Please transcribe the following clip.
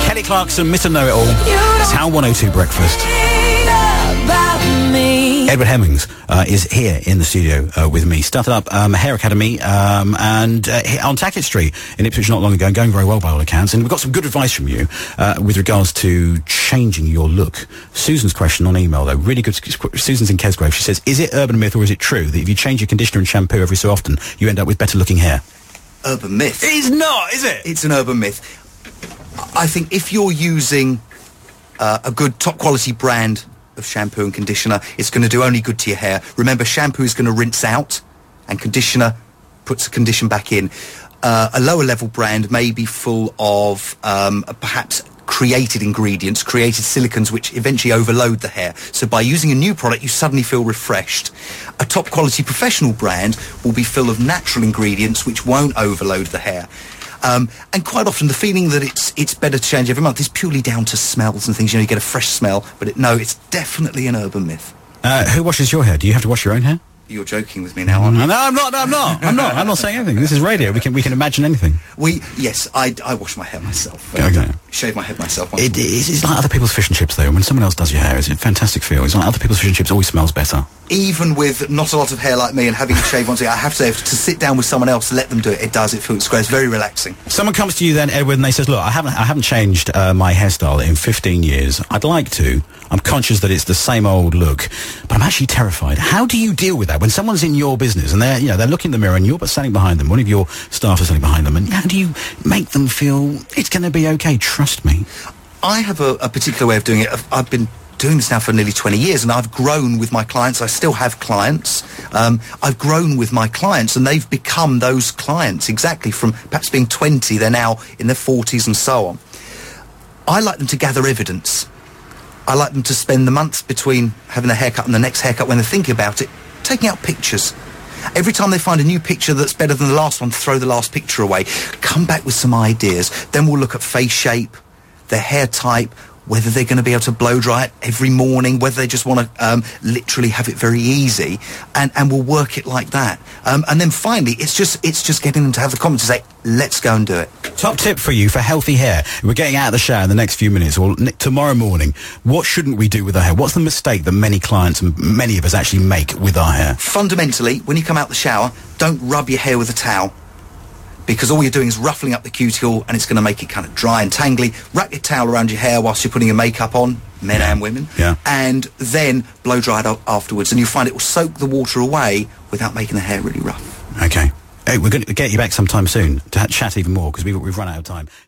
Kelly Clarkson, Mr. Know-It-All. It's How 102 Breakfast. Edward Hemmings is here in the studio with me. Started up Hair Academy and on Tackett Street in Ipswich not long ago, and going very well by all accounts. And we've got some good advice from you with regards to changing your look. Susan's question on email, though, really good. Susan's in Kesgrove. She says, is it urban myth or is it true that if you change your conditioner and shampoo every so often, you end up with better looking hair? Urban myth. It is not, is it? It's an urban myth. I think if you're using a good top quality brand of shampoo and conditioner, it's going to do only good to your hair. Remember, shampoo is going to rinse out and conditioner puts the condition back in. A lower level brand may be full of perhaps created ingredients, created silicons, which eventually overload the hair. So by using a new product, you suddenly feel refreshed. A top quality professional brand will be full of natural ingredients which won't overload the hair. And quite often the feeling that it's better to change every month is purely down to smells and things. You know, you get a fresh smell, but it's definitely an urban myth. Who washes your hair? Do you have to wash your own hair? You're joking with me now, aren't you? No, I'm not. I'm not saying anything. This is radio. We can imagine anything. Yes, I wash my hair myself. Okay. Shave my head myself. It's like other people's fish and chips, though. When someone else does your hair, it's a fantastic feel. It's like other people's fish and chips always smells better. Even with not a lot of hair like me and having to shave once a year, I have to say, to sit down with someone else, let them do it. It does. It feels great. It's very relaxing. Someone comes to you then, Edward, and they says, "Look, I haven't changed my hairstyle in 15 years. I'd like to. I'm conscious that it's the same old look, but I'm actually terrified." How do you deal with that when someone's in your business and they're looking in the mirror and you're standing behind them? One of your staff is standing behind them, and how do you make them feel it's going to be okay? Trust me. I have a particular way of doing it. I've been doing this now for nearly 20 years, and I've grown with my clients. I still have clients. I've grown with my clients, and they've become those clients exactly from perhaps being 20. They're now in their 40s and so on. I like them to gather evidence. I like them to spend the months between having a haircut and the next haircut, when they're thinking about it, taking out pictures. Every time they find a new picture that's better than the last one, throw the last picture away. Come back with some ideas. Then we'll look at face shape, their hair type, whether they're going to be able to blow dry it every morning, whether they just want to literally have it very easy, and we'll work it like that. And then finally, it's just getting them to have the confidence to say, let's go and do it. Top tip for you for healthy hair. We're getting out of the shower in the next few minutes, or tomorrow morning. What shouldn't we do with our hair? What's the mistake that many clients and many of us actually make with our hair? Fundamentally, when you come out the shower, don't rub your hair with a towel, because all you're doing is ruffling up the cuticle and it's going to make it kind of dry and tangly. Wrap your towel around your hair whilst you're putting your makeup on, men and women, and then blow dry it afterwards, and you'll find it will soak the water away without making the hair really rough. Okay. Hey, we're going to get you back sometime soon to chat even more, because we've run out of time.